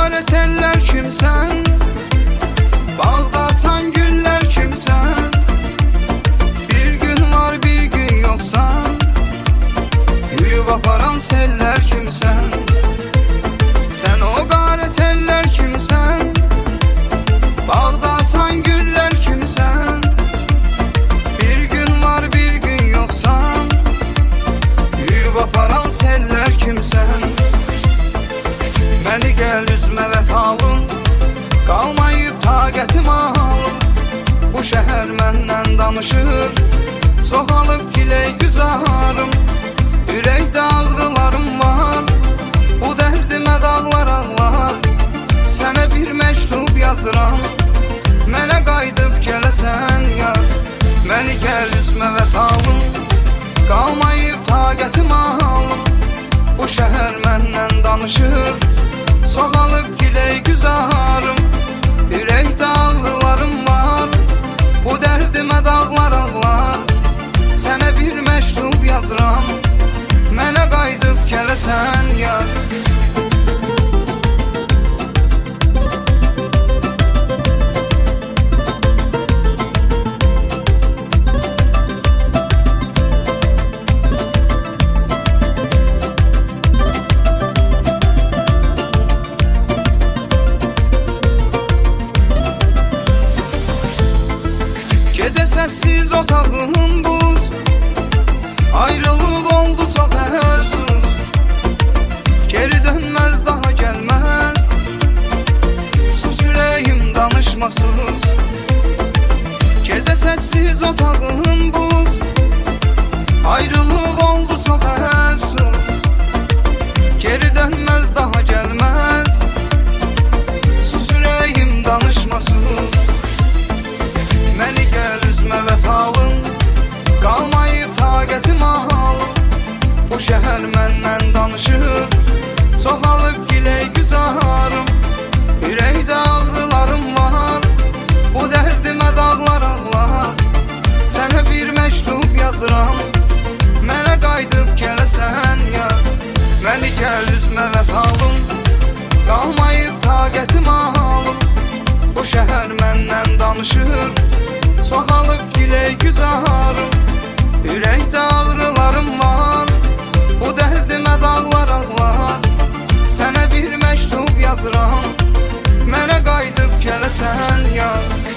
qarət ellər kimsən, bağda açan güllər kimsən. Bir gün var bir gün yoxsan, yuyub aparan sellər kimsən. Sən o qarət ellər kimsən, bağda açan güllər kimsən. Bir gün var bir gün yoxsan, yuyub aparan sellər kimsən. Məni gəl üzmə vəfalım, qalmayıb taqətim halım. Bu şəhər məndən danışır, çoxalıb giley güzarım. Ürəkdə ağrılarım var, bu dərdimə dağlar ağlar. Sənə bir məktub yazıram, mənə qayıdıb gələsən yar. Məni gəl üzmə vəfalım, qalmayıb taqətim halım. Bu şəhər məndən danışır, çoxalıb giley güzarım. Ürəkdə ağrılarım var, bu dərdimə dağlar ağlar. Sənə bir məktub yazıram, mənə qayıdıb gələsən yar. Gecə səssiz otağım buz, ayrılıq oldu çox əhərsuz. Geri dönməz daha gəlməz, sus ürəyim danışmasız. Gecə səssiz otağım buz, ayrılıq oldu çox əhərsuz. Geri dönməz daha gəlməz, sus ürəyim danışmasız. Məni gəl üzmə vəfalım, qalmayıb taqətim halım. Bu şəhər məndən danışır, çoxalıb giley güzarım. Ürəkdə ağrılarım var, bu dərdimə dağlar ağlar. Sənə bir məktub yazıram, mənə qayıdıb gələsən yar. Məni gəl üzmə vəfalım, qalmayıb taqətim halım. Bu şəhər məndən danışır, çoxalıb giley güzarım. Ürəkdə ağrılarım var, bu dərdimə dağlar ağlar. Sənə bir məktub yazıram, mənə qayıdıb gələsən yar.